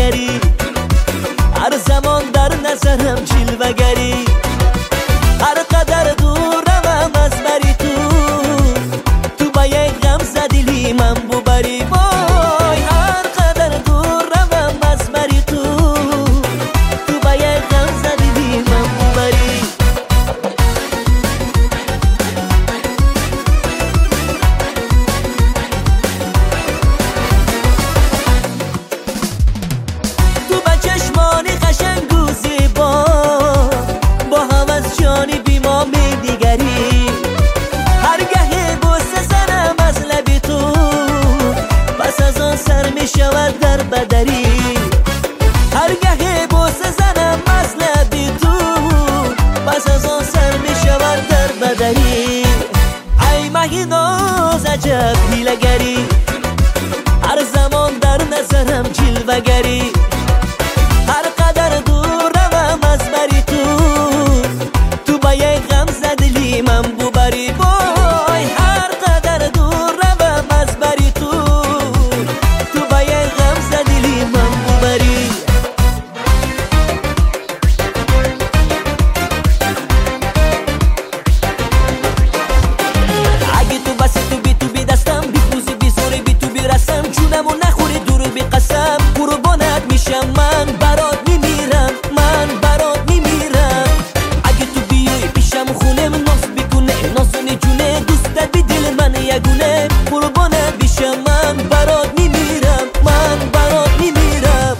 جلوه‌گری، هر زمان در نظرم جلوه‌گری. هر قدر دورم از بری تو با یک غم زدیلی من ببری. وای هر قدر دورم از بری تو با یک غم زدیلی من ببری. تو با چشمانی قشنگ و زیبا، با هوس جانی بی ما می دیگری. هر گهی بوسه زنم از لبی تو، پس از آن سر می شود در بدری. هر گهی بوسه زنم از لبی تو، پس از آن سر می شود در بدری. ای مهی ناز عجب حیله‌گری، هر زمان در نظرم جلوه‌گری. هر قدر دورم از بری تو با یک غم زدلی من ببری. وای هر قدر دورم از بری تو با یک غم زدلی من ببری. اگه تو بسی تو بی دستم، بی پوزی بی زوری بی تو بی رسم، جونمو نخوری دورو بی قسم. قربانت میشم من برات میمیرم، من برات میمیرم. اگه تو بیای پیشم خونم ناز بیکنه، نازونی جونه دوستت بی دل من یگونه. قربانت میشم من برات میمیرم، من برات میمیرم.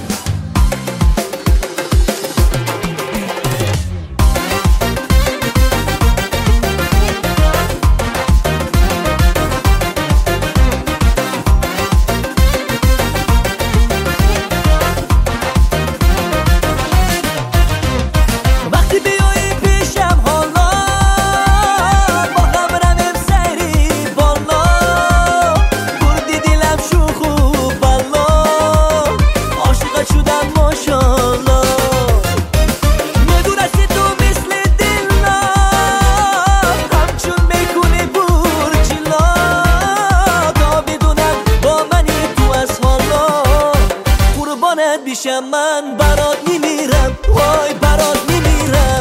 وقتی بیایی پیشم حالا، با هم رمیم سری بالا. بردی دلم شوخ و بلا، عاشقت شدم ماشالله. میدونستی تو مثل دلا، همچون میکنی برجلا. تا بدونم با منی تو از حالا، قربانت بیشم من برات میمیرم، وای برات میمیرم.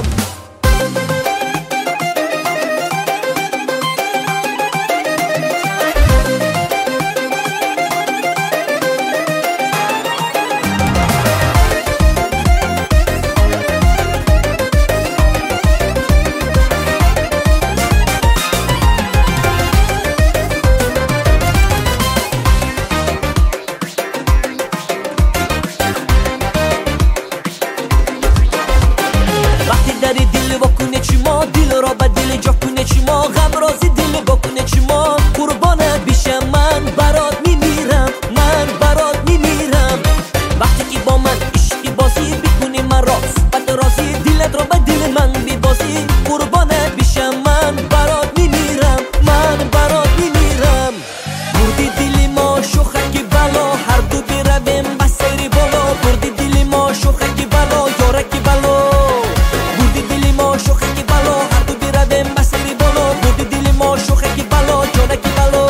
وقتی داری دل بکنه چی ما، دل را به دل جا کنه چی ما، غم رازی دل بکنه چی ما. قربانت بیشم من برات میمیرم، من برات میمیرم. وقتی که با من عشقی بازی بکنی من راز بد رازی، دلت را به دل من بیبازی. قربانت بیشم من برات میمیرم، من برات میمیرم. بردی دل ما شوخکی بلا، هر دو برویم بسری بالا. بردی دل ما شوخکی بلا، یارکی بلا. بردی دل ما شوخکی بلا، هر دو برویم بسری بالا. بردی دل ما شوخکی بلا، یارکی بلا.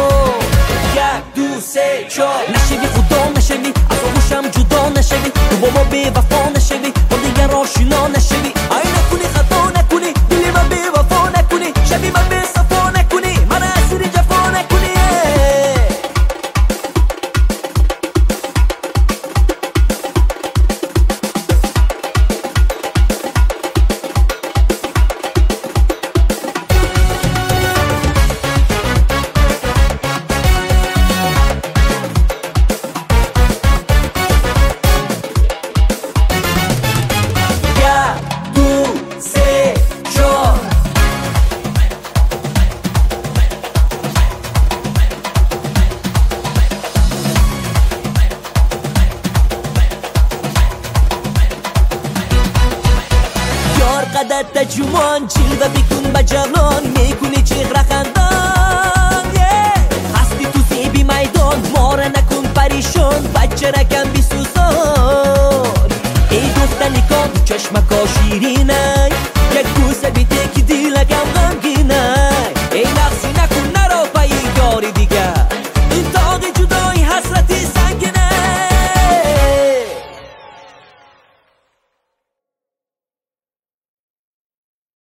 یک دو سه چهار، نشوی خدا نشوی، از آغوشم جدا نشوی. تو با ما بی وفا نشوی، با دیگر آشنا نشوی. ای نکنی خطا نکنی، دل من بی وفا نکنی. شبی من بی صفا نکنی، من اسیر جفا نکنی. قدر تجوان جلوه بکن به جوان، میکنی چهره خنده